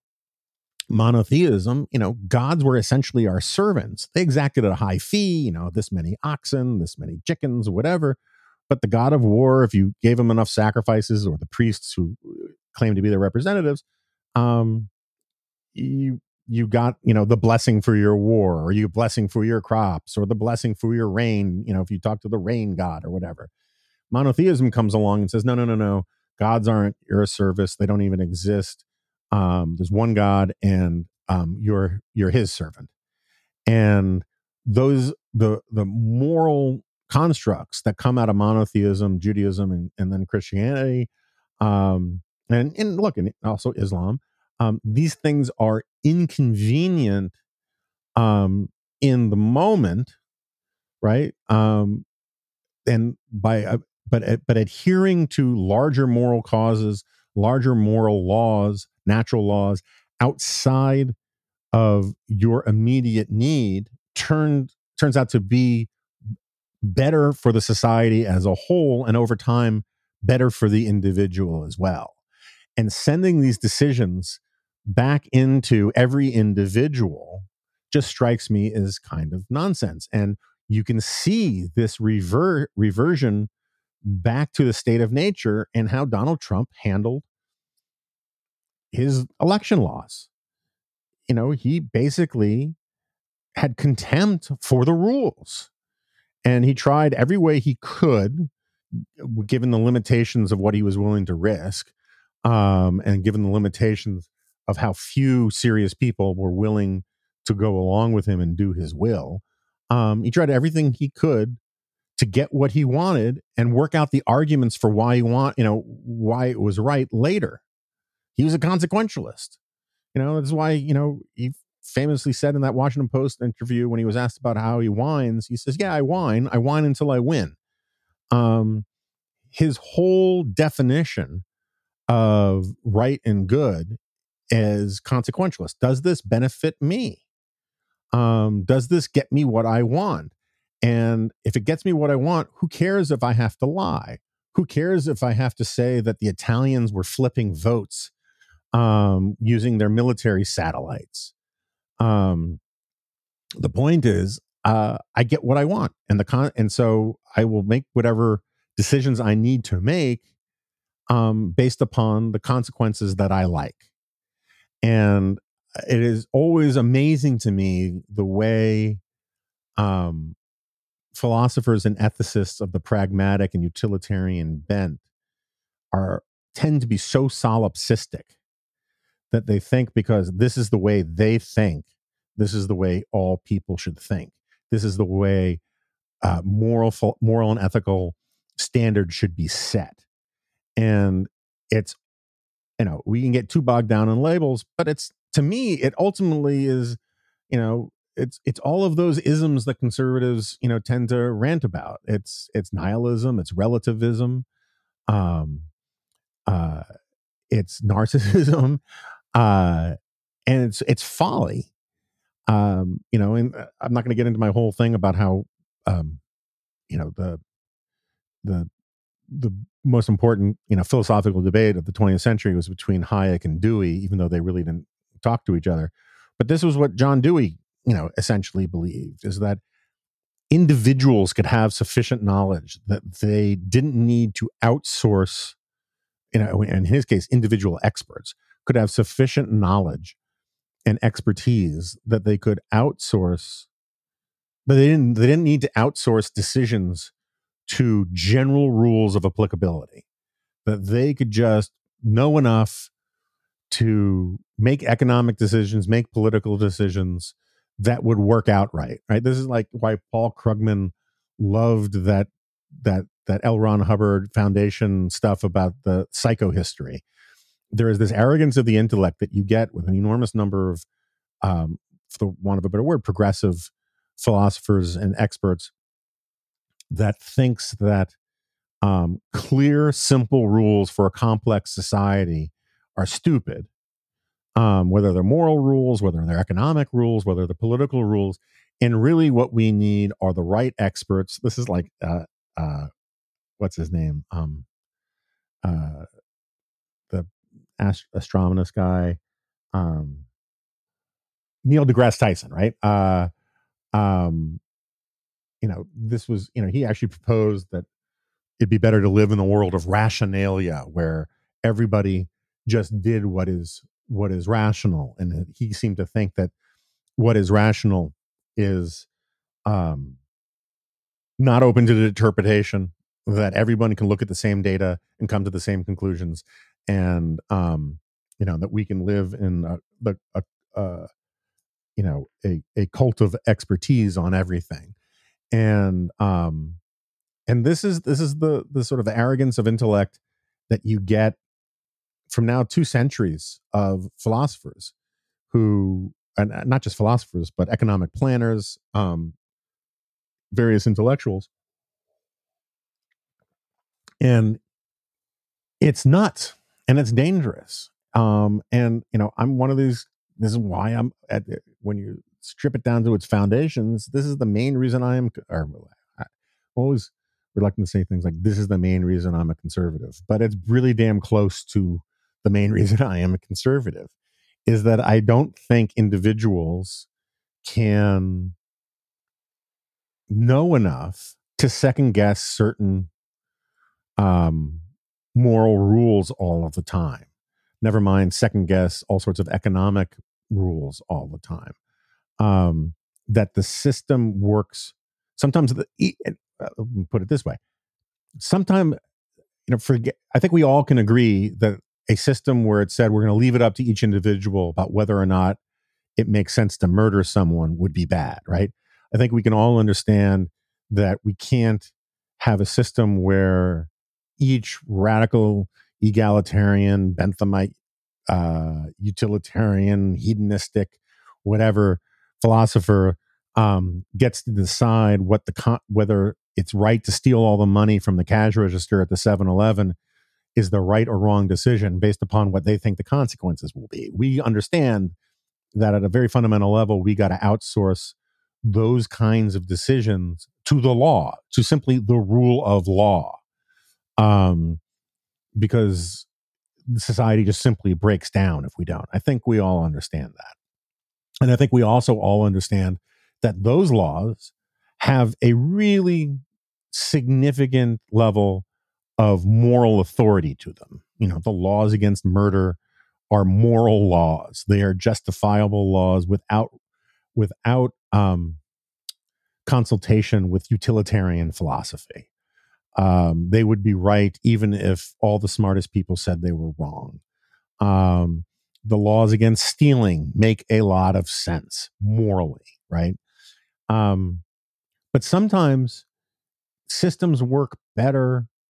monotheism, you know, gods were essentially our servants. They exacted a high fee, you know, this many oxen, this many chickens, whatever. But the god of war, if you gave him enough sacrifices, or the priests who claim to be their representatives, um, you you got, you know, the blessing for your war, or you blessing for your crops, or the blessing for your rain, you know, if you talk to the rain god or whatever. Monotheism comes along and says, no, no, no, no. Gods aren't your service. They don't even exist. Um, there's one God, and um, you're you're his servant. And those the the moral constructs that come out of monotheism, Judaism, and, and then Christianity, um, and, and look, and also Islam, um, these things are inconvenient um, in the moment, right? Um, and by uh, but but adhering to larger moral causes, larger moral laws, natural laws outside of your immediate need turned turns out to be better for the society as a whole, and over time better for the individual as well. And sending these decisions back into every individual just strikes me as kind of nonsense. And you can see this rever- reversion back to the state of nature and how Donald Trump handled his election loss. You know, he basically had contempt for the rules, and he tried every way he could, given the limitations of what he was willing to risk, um, and given the limitations of how few serious people were willing to go along with him and do his will. Um, he tried everything he could to get what he wanted and work out the arguments for why he want, you know, why it was right later. He was a consequentialist. You know, that's why, you know, he famously said in that Washington Post interview when he was asked about how he whines, he says, yeah, I whine. I whine until I win. Um, his whole definition of right and good is consequentialist. Does this benefit me? Um, does this get me what I want? And if it gets me what I want, who cares if I have to lie? Who cares if I have to say that the Italians were flipping votes um, using their military satellites? Um, the point is, uh, I get what I want, and the con- and so I will make whatever decisions I need to make um, based upon the consequences that I like. And it is always amazing to me the way um, philosophers and ethicists of the pragmatic and utilitarian bent are tend to be so solipsistic that they think because this is the way they think, this is the way all people should think. This is the way uh, moral, moral and ethical standard should be set. And it's, you know, we can get too bogged down in labels, but it's, to me, it ultimately is, you know, it's it's all of those isms that conservatives, you know, tend to rant about. It's it's nihilism, it's relativism, um, uh, it's narcissism, uh, and it's it's folly. Um, you know, and I'm not going to get into my whole thing about how, um, you know, the the the most important, you know, philosophical debate of the twentieth century was between Hayek and Dewey, even though they really didn't talk to each other. But this was what John Dewey, you know, essentially believed, is that individuals could have sufficient knowledge that they didn't need to outsource, you know, in his case, individual experts could have sufficient knowledge and expertise that they could outsource, but they didn't, they didn't need to outsource decisions to general rules of applicability, that they could just know enough to make economic decisions, make political decisions that would work out right. Right. This is like why Paul Krugman loved that that that L. Ron Hubbard Foundation stuff about the psychohistory. There is this arrogance of the intellect that you get with an enormous number of, um, for the want of a better word, progressive philosophers and experts that thinks that um, clear, simple rules for a complex society are stupid. Um, whether they're moral rules, whether they're economic rules, whether they're political rules. And really what we need are the right experts. This is like, uh, uh, what's his name? Um, uh, the ast- astronomist guy, um, Neil deGrasse Tyson, right? Uh, um, you know, this was, you know, he actually proposed that it'd be better to live in the world of rationalia, where everybody just did what is what is rational. And he seemed to think that what is rational is um, not open to the interpretation, that everyone can look at the same data and come to the same conclusions, and um, you know, that we can live in a, a, a, a you know a, a cult of expertise on everything. And um, and this is this is the the sort of arrogance of intellect that you get from now two centuries of philosophers who, and not just philosophers, but economic planners, um, various intellectuals. And it's nuts and it's dangerous. Um, and, you know, I'm one of these, this is why I'm at, when you strip it down to its foundations, this is the main reason I am, or I always reluctant to say things like, this is the main reason I'm a conservative, but it's really damn close to the main reason I am a conservative, is that I don't think individuals can know enough to second guess certain um, moral rules all of the time. Never mind second guess all sorts of economic rules all the time. Um, that the system works. Sometimes, the, uh, put it this way. Sometimes, you know, forget. I think we all can agree that a system where it said we're going to leave it up to each individual about whether or not it makes sense to murder someone would be bad, right? I think we can all understand that we can't have a system where each radical, egalitarian, Benthamite, uh, utilitarian, hedonistic, whatever philosopher um, gets to decide what the con- whether it's right to steal all the money from the cash register at the seven eleven is the right or wrong decision based upon what they think the consequences will be. We understand that at a very fundamental level, we got to outsource those kinds of decisions to the law, to simply the rule of law, um, because society just simply breaks down if we don't. I think we all understand that. And I think we also all understand that those laws have a really significant level of moral authority to them. You know, the laws against murder are moral laws. They are justifiable laws without without um, consultation with utilitarian philosophy. Um, they would be right even if all the smartest people said they were wrong. Um, the laws against stealing make a lot of sense morally, right? Um, but sometimes systems work better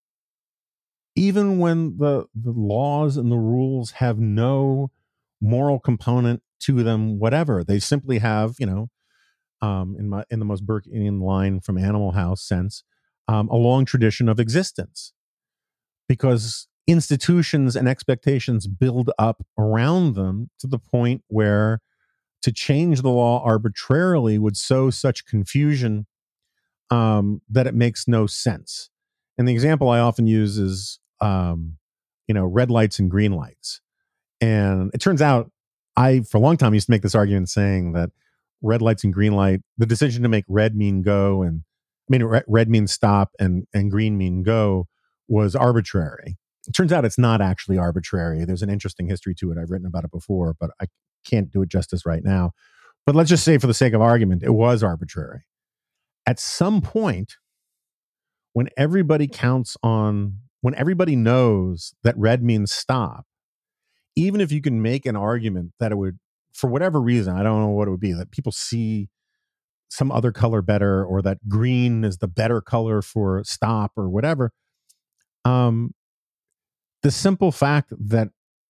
even when the, the laws and the rules have no moral component to them, whatever. They simply have, you know, um, in my in the most Burkean line from Animal House sense, um, a long tradition of existence. Because institutions and expectations build up around them to the point where to change the law arbitrarily would sow such confusion um, that it makes no sense. And the example I often use is, um, you know, red lights and green lights. And it turns out I, for a long time, used to make this argument saying that red lights and green light, the decision to make red mean go and I mean, red, red means stop and, and green mean go was arbitrary. It turns out it's not actually arbitrary. There's an interesting history to it. I've written about it before, but I can't do it justice right now. But let's just say for the sake of argument, it was arbitrary. At some point, when everybody counts on, when everybody knows that red means stop, even if you can make an argument that it would, for whatever reason, I don't know what it would be, that people see some other color better or that green is the better color for stop or whatever. Um, the simple fact that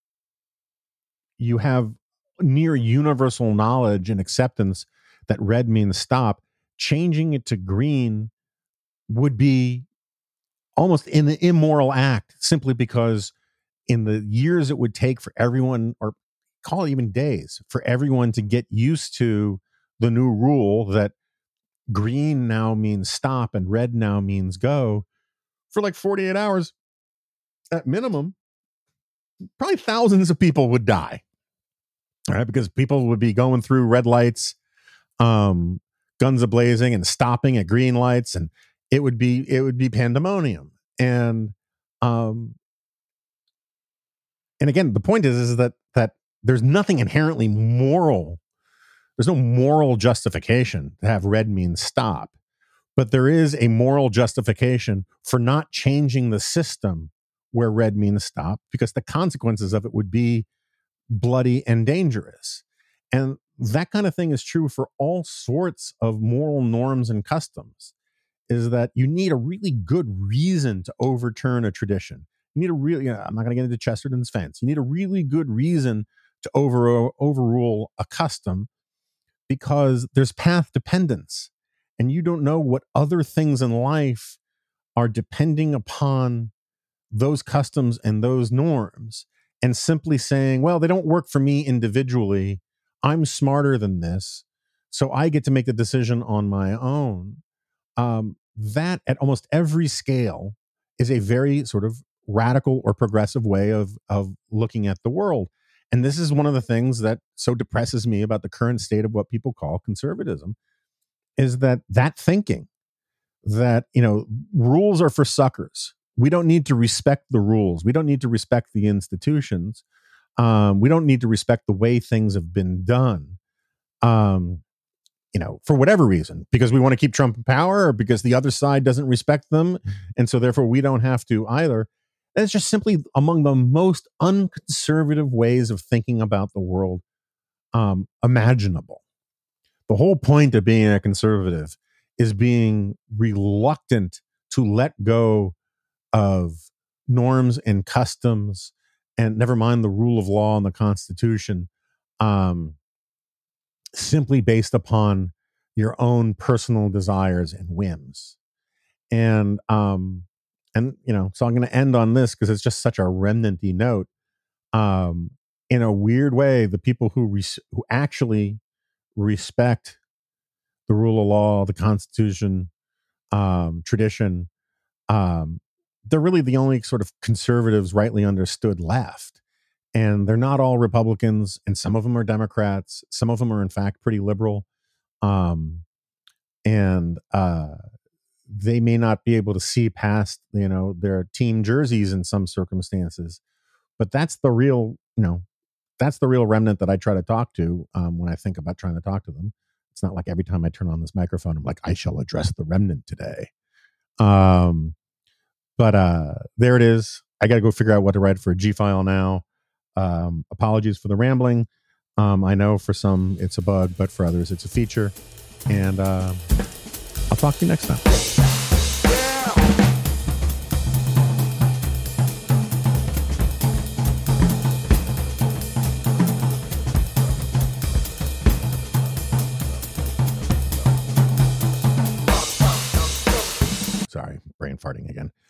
you have near universal knowledge and acceptance that red means stop, changing it to green would be almost an immoral act simply because in the years it would take for everyone, or call it even days, for everyone to get used to the new rule that green now means stop and red now means go, for like forty-eight hours at minimum, probably thousands of people would die. All right, because people would be going through red lights, um, guns a-blazing, and stopping at green lights, and it would be it would be pandemonium. And um, and again, the point is is that that there's nothing inherently moral. There's no moral justification to have red mean stop, but there is a moral justification for not changing the system where red means stop, because the consequences of it would be bloody and dangerous. And that kind of thing is true for all sorts of moral norms and customs, is that you need a really good reason to overturn a tradition. You need a really, you know, I'm not going to get into Chesterton's fence. You need a really good reason to over, overrule a custom, because there's path dependence, and you don't know what other things in life are depending upon those customs and those norms. And simply saying, well, they don't work for me individually, I'm smarter than this, so I get to make the decision on my own. Um, that at almost every scale is a very sort of radical or progressive way of, of looking at the world. And this is one of the things that so depresses me about the current state of what people call conservatism, is that that thinking that, you know, rules are for suckers. We don't need to respect the rules. We don't need to respect the institutions. Um, we don't need to respect the way things have been done, um, you know, for whatever reason, because we want to keep Trump in power or because the other side doesn't respect them. And so therefore we don't have to either. And it's just simply among the most unconservative ways of thinking about the world um, imaginable. The whole point of being a conservative is being reluctant to let go of norms and customs, and never mind the rule of law and the Constitution, um, simply based upon your own personal desires and whims. And, um, and you know, so I'm going to end on this because it's just such a remnant-y note. Um, in a weird way, the people who res- who actually respect the rule of law, the Constitution, um, tradition, um, they're really the only sort of conservatives rightly understood left. And they're not all Republicans, and some of them are Democrats. Some of them are, in fact, pretty liberal. Um, and uh, they may not be able to see past, you know, their team jerseys in some circumstances. But that's the real, you know, that's the real remnant that I try to talk to um, when I think about trying to talk to them. It's not like every time I turn on this microphone, I'm like, I shall address the remnant today. Um, but uh, there it is. I got to go figure out what to write for a G file now. Um, apologies for the rambling. Um, I know for some it's a bug, but for others it's a feature. And uh, I'll talk to you next time. sorry, brain farting again.